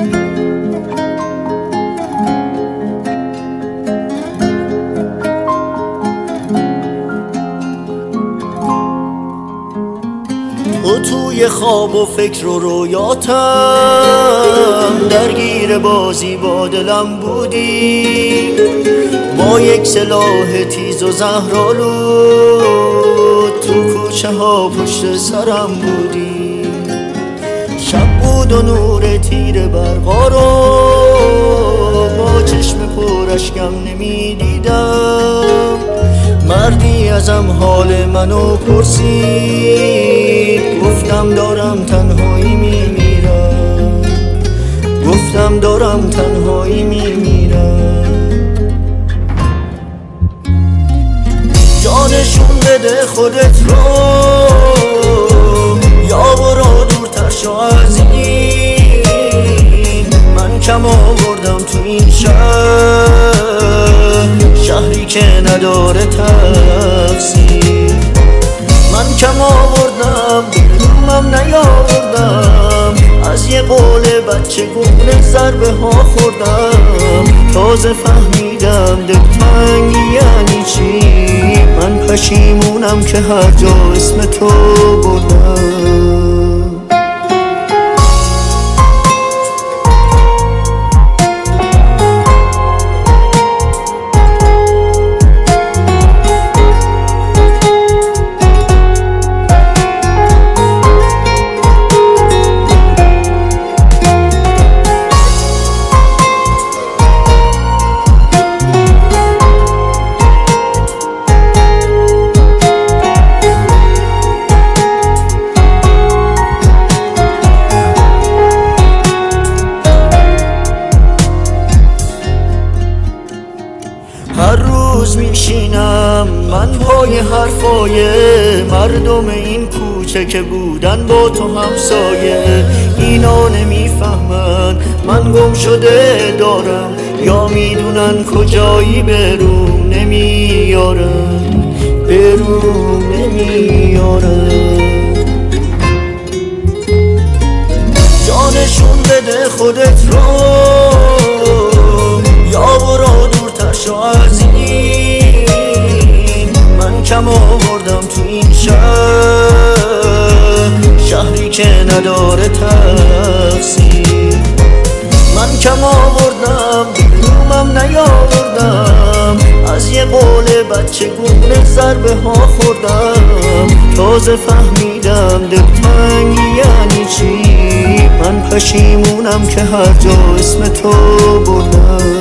تو توی خواب و فکر و رویاتم، درگیر بازی با دلم بودی، با یک سلاح تیز و زهرآلود تو کوچه ها پشت سرم بودی. شب بود و نور تیر برقا رو با چشم پر اشکم نمیدیدم. مردی ازم حال منو پرسید، گفتم دارم تنهایی میمیرم، گفتم دارم تنهایی میمیرم. جانشون بده خودت رو، یا برو دورتر شو از این. من کم آوردم تو این شهری که نداره تفسیر. من کم آوردم دلومم نیاوردم، از یه قول بچه گونه ضربه ها خوردم. تازه فهمیدم دلتنگی یعنی چی. من پشیمونم که هر جا اسم تو بردم. هر روز میشینم من پای حرفای مردم این کوچه که بودن با تو همسایه. اینا نمیفهمن من گم شده دارم، یا میدونن کجایی برون نمیارن، برون نمیارن. جانشون بده خودت رو، یا برو دورتر شو از این. من کم آوردم تو این شهری که نداره تفسیر. من کم آوردم دلومم نیاوردم، از یه قول بچه گونه ضربه ها خوردم. تازه فهمیدم دلتنگی یعنی چی. من پشیمونم که هر جا اسم تو بردم.